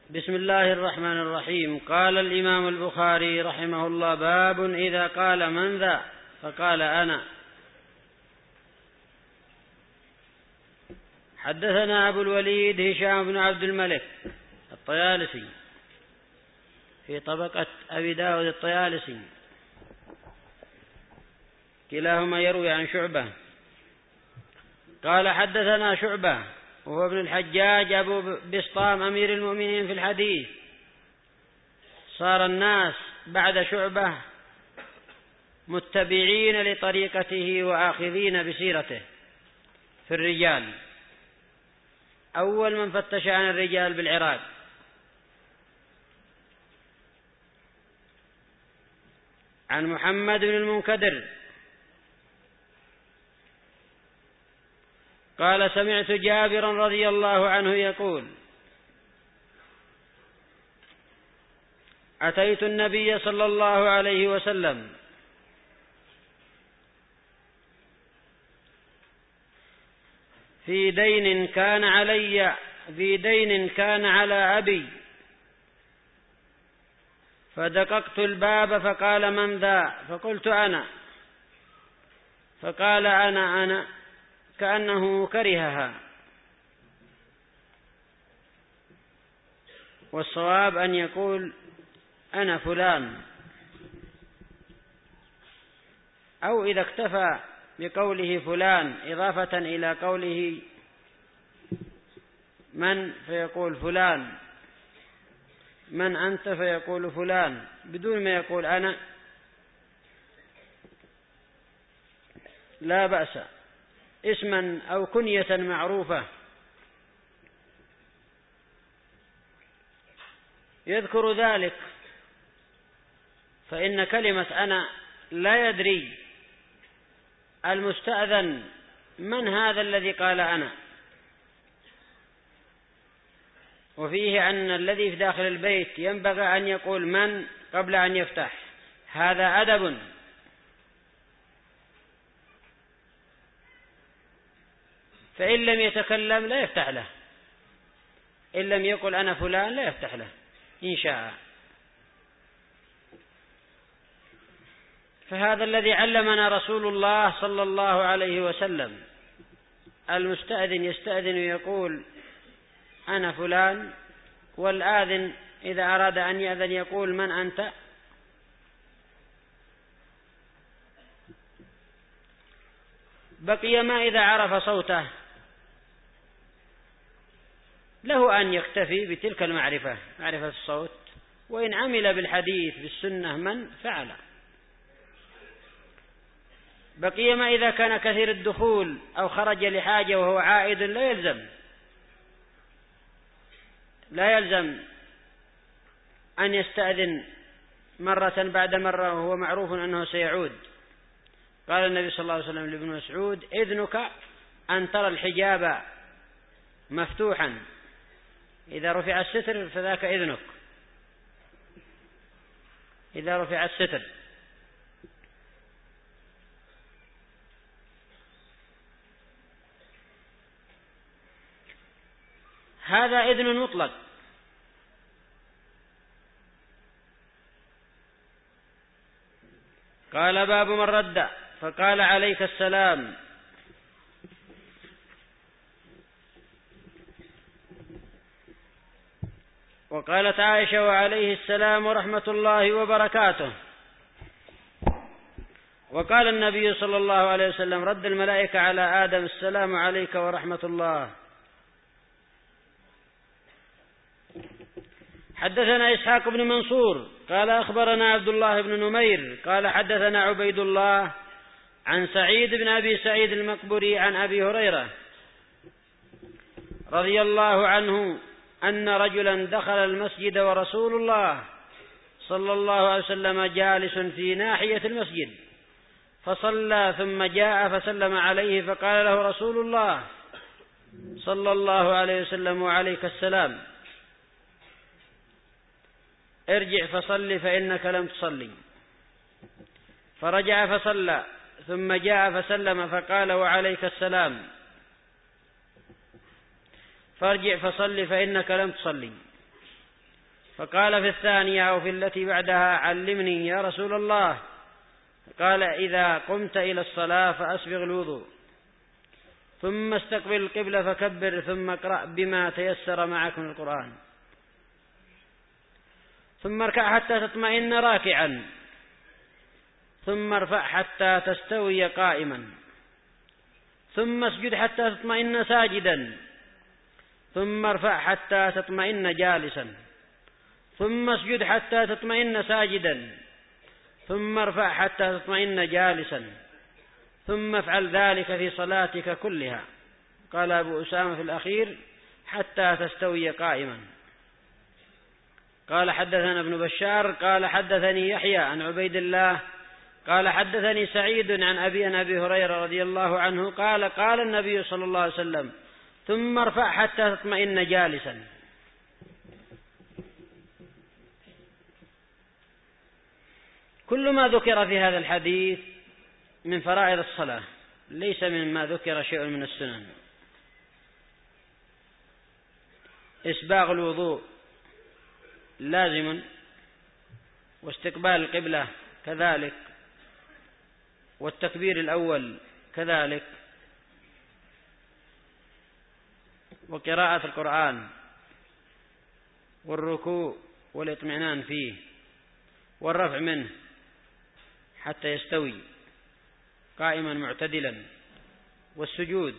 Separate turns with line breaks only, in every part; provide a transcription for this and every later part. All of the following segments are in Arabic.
بسم الله الرحمن الرحيم. قال الإمام البخاري رحمه الله: باب إذا قال من ذا فقال أنا. حدثنا أبو الوليد هشام بن عبد الملك الطيالسي في طبقة أبي داود الطيالسي، كلاهما يروي عن شعبة. قال حدثنا شعبة وهو ابن الحجاج أبو بسطام أمير المؤمنين في الحديث. صار الناس بعد شعبة متبعين لطريقته وآخذين بسيرته في الرجال. أول من فتش عن الرجال بالعراق. عن محمد بن المنكدر قال: سمعت جابرا رضي الله عنه يقول: أتيت النبي صلى الله عليه وسلم في دين كان على أبي، فدققت الباب فقال: من ذا؟ فقلت: أنا. فقال: أنا كأنه كرهها. والصواب أن يقول: أنا فلان، أو إذا اكتفى بقوله فلان إضافة إلى قوله من فيقول فلان، من أنت فيقول فلان، بدون ما يقول أنا لا بأس، اسما أو كنية معروفة. يذكر ذلك فإن كلمة أنا لا يدري المستأذن من هذا الذي قال أنا، وفيه أن الذي في داخل البيت ينبغي أن يقول من قبل أن يفتح، هذا أدب. فإن لم يتكلم لا يفتح له، إن لم يقل أنا فلان لا يفتح له إن شاء. فهذا الذي علمنا رسول الله صلى الله عليه وسلم. المستأذن يستأذن ويقول أنا فلان، والآذن إذا أراد أن يأذن يقول من أنت. بقي ما إذا عرف صوته له أن يكتفي بتلك المعرفة، معرفة الصوت، وإن عمل بالحديث بالسنة من فعل. بقي ما إذا كان كثير الدخول أو خرج لحاجة وهو عائد لا يلزم أن يستأذن مرة بعد مرة وهو معروف أنه سيعود. قال النبي صلى الله عليه وسلم لابن مسعود: إذنك أن ترى الحجاب مفتوحا، إذا رفع الستر فذاك إذنك، إذا رفع الستر. هذا إذن مطلق. قال: باب من رد فقال عليك السلام. وقالت عائشة: وعليه السلام ورحمة الله وبركاته. وقال النبي صلى الله عليه وسلم: رد الملائكة على آدم السلام عليك ورحمة الله. حدثنا إسحاق بن منصور قال أخبرنا عبد الله بن نمير قال حدثنا عبيد الله عن سعيد بن أبي سعيد المقبري عن أبي هريرة رضي الله عنه أن رجلا دخل المسجد ورسول الله صلى الله عليه وسلم جالس في ناحية المسجد، فصلى ثم جاء فسلم عليه، فقال له رسول الله صلى الله عليه وسلم: وعليك السلام، ارجع فصل فإنك لم تصلي. فرجع فصلى ثم جاء فسلم فقال: وعليك السلام، فارجع فصل فإنك لم تصلي. فقال في الثانية أو في التي بعدها: علمني يا رسول الله. قال: إذا قمت إلى الصلاة فأسبغ الوضوء، ثم استقبل القبلة فكبر، ثم اقرأ بما تيسر معك من القرآن، ثم اركع حتى تطمئن راكعا، ثم ارفع حتى تستوي قائما، ثم اسجد حتى تطمئن ساجدا، ثم ارفع حتى تطمئن جالسا، ثم اسجد حتى تطمئن ساجدا، ثم ارفع حتى تطمئن جالسا، ثم افعل ذلك في صلاتك كلها. قال أبو أسامة في الأخير: حتى تستوي قائما. قال: حدثنا ابن بشار قال: حدثني يحيى عن عبيد الله قال: حدثني سعيد عن أبي هريرة رضي الله عنه قال: قال النبي صلى الله عليه وسلم: ثم ارفع حتى تطمئن جالسا. كل ما ذكر في هذا الحديث من فرائض الصلاة، ليس مما ذكر شيء من السنن. إسباغ الوضوء لازم، واستقبال القبلة كذلك، والتكبير الأول كذلك، وقراءة القرآن، والركوع والاطمئنان فيه، والرفع منه حتى يستوي قائما معتدلا، والسجود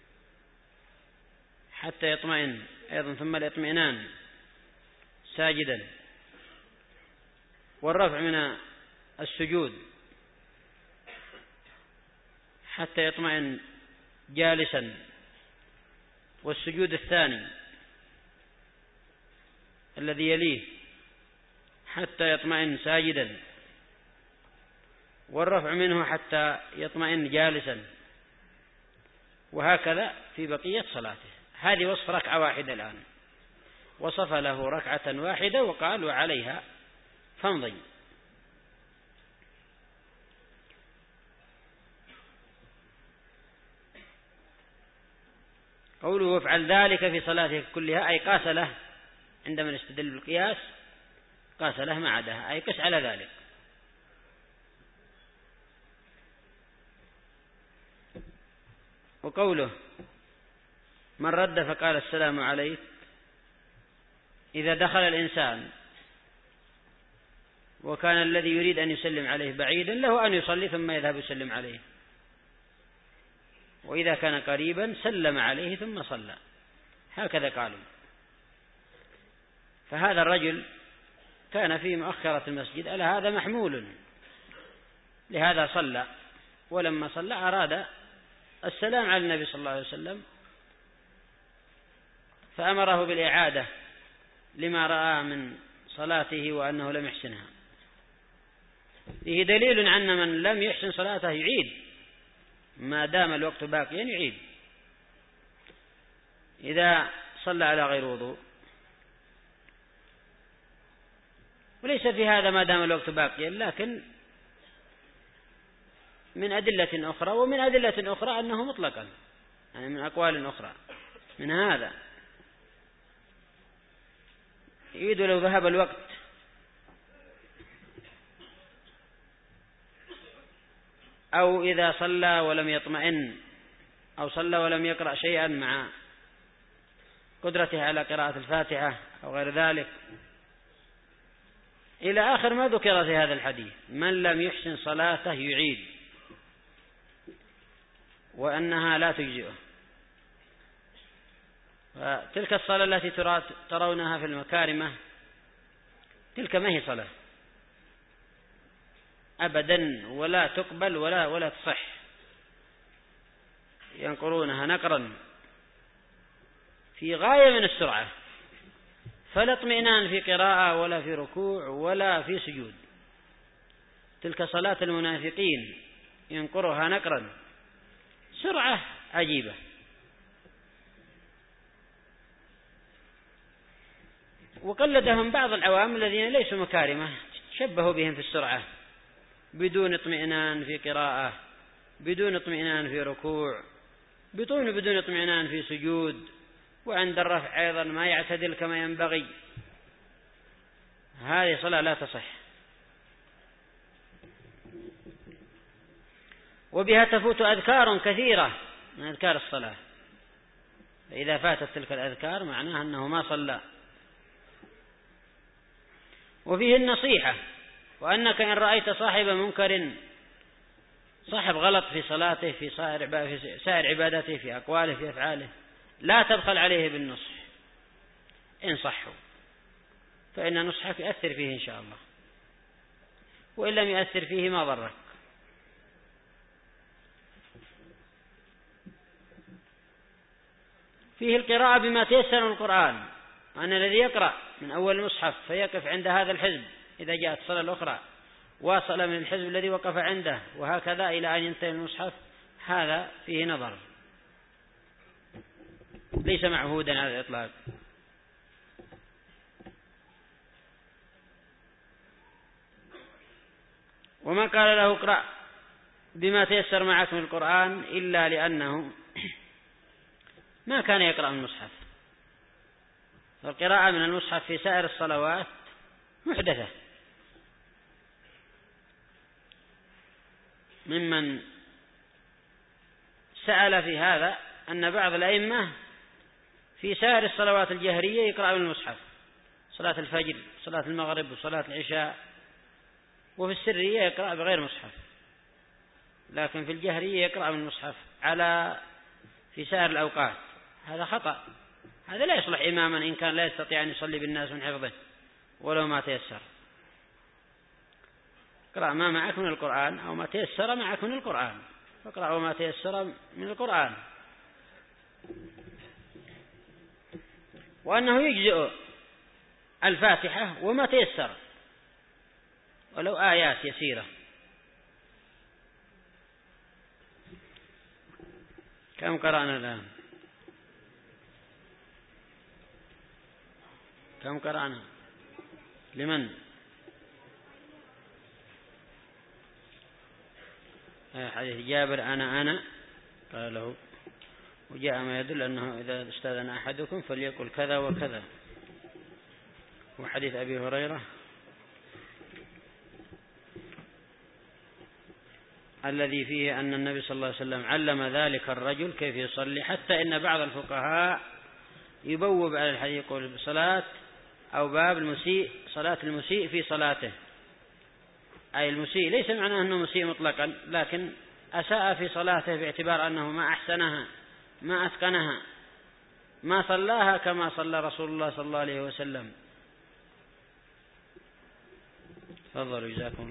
حتى يطمئن أيضا، ثم الاطمئنان ساجدا، والرفع من السجود حتى يطمئن جالسا، والسجود الثاني الذي يليه حتى يطمئن ساجدا، والرفع منه حتى يطمئن جالسا، وهكذا في بقية صلاته. هذه وصف ركعة واحدة الآن، وصف له ركعة واحدة وقال: وعليها فامضي. قوله: وافعل ذلك في صلاتك كلها، أي قاس له، عندما نستدل بالقياس قاس له ما عداها، أي قس على ذلك. وقوله: من رد فقال السلام عليك، إذا دخل الإنسان وكان الذي يريد أن يسلم عليه بعيدا، له أن يصلي ثم يذهب يسلم عليه، وإذا كان قريبا سلم عليه ثم صلى، هكذا قالوا. فهذا الرجل كان في مؤخرة المسجد، على هذا محمول، لهذا صلى، ولما صلى أراد السلام على النبي صلى الله عليه وسلم، فأمره بالإعادة لما رأى من صلاته وأنه لم يحسنها. فيه دليل أن من لم يحسن صلاته يعيد، ما دام الوقت باقيا يعيد. إذا صلى على غير وضوء، وليس في هذا ما دام الوقت باقيا، لكن من أدلة أخرى، ومن أدلة أخرى أنه مطلقا، يعني من أقوال أخرى من هذا يريد لو ذهب الوقت، أو إذا صلى ولم يطمئن، أو صلى ولم يقرأ شيئا مع قدرته على قراءة الفاتحة أو غير ذلك، إلى آخر ما ذكر في هذا الحديث: من لم يحسن صلاته يعيد، وأنها لا تجزئه. فتلك الصلاة التي ترونها في المكارمة، تلك ما هي صلاة أبدا، ولا تقبل ولا تصح، ينقرونها نقرا في غاية من السرعة، فلا اطمئنان في قراءة ولا في ركوع ولا في سجود. تلك صلاة المنافقين، ينقرها نقرا سرعة عجيبة. وقلدهم بعض العوام الذين ليسوا مكارمة، شبهوا بهم في السرعة، بدون اطمئنان في قراءة، بدون اطمئنان في ركوع، بدون اطمئنان في سجود، وعند الرفع أيضا ما يعتدل كما ينبغي. هذه صلاة لا تصح. وبها تفوت أذكار كثيرة من أذكار الصلاة، فإذا فاتت تلك الأذكار معناها أنه ما صلى. وفيه النصيحة، وأنك إن رأيت صاحب منكر، صاحب غلط في صلاته، في سائر عبادته، في أقواله، في أفعاله، لا تبخل عليه بالنصح، انصحه، فإن نصحك يؤثر فيه إن شاء الله، وإن لم يؤثر فيه ما ضرك. فيه القراءة بما تيسر من القرآن، أن الذي يقرأ من أول المصحف فيقف عند هذا الحزب، إذا جاءت الصلاة الأخرى واصل من الحزب الذي وقف عنده، وهكذا إلى أن ينتهي المصحف، هذا فيه نظر، ليس معهودا على الإطلاق. وما قال له اقرأ بما تيسر معك من القرآن إلا لأنه ما كان يقرأ من المصحف، فالقراءة من المصحف في سائر الصلوات محدثة. ممن سأل في هذا أن بعض الأئمة في سائر الصلوات الجهرية يقرأ من المصحف، صلاة الفجر، صلاة المغرب، وصلاة العشاء، وفي السرية يقرأ بغير مصحف، لكن في الجهرية يقرأ من المصحف في سائر الأوقات. هذا خطأ، هذا لا يصلح إماما إن كان لا يستطيع أن يصلي بالناس من حفظه ولو ما تيسر. اقرأ ما معك من القرآن أو ما تيسر معك من القرآن، فاقرأ ما تيسر من القرآن. وأنه يجزئ الفاتحة وما تيسر ولو آيات يسيرة. كم قرأنا الآن؟ كم قرأنا؟ لمن؟ حديث جابر أنا قال له، وجاء ما يدل أنه إذا استأذن أحدكم فليقل كذا وكذا. وحديث أبي هريرة الذي فيه أن النبي صلى الله عليه وسلم علم ذلك الرجل كيف يصلي، حتى إن بعض الفقهاء يبوب على الحديث يقول بصلاة أو باب المسيء، صلاة المسيء في صلاته، أي المسيء ليس معناه أنه مسيء مطلقا، لكن أساء في صلاته باعتبار أنه ما أحسنها، ما أتقنها، ما صلاها كما صلى رسول الله صلى الله عليه وسلم. تفضلوا جزاكم الله.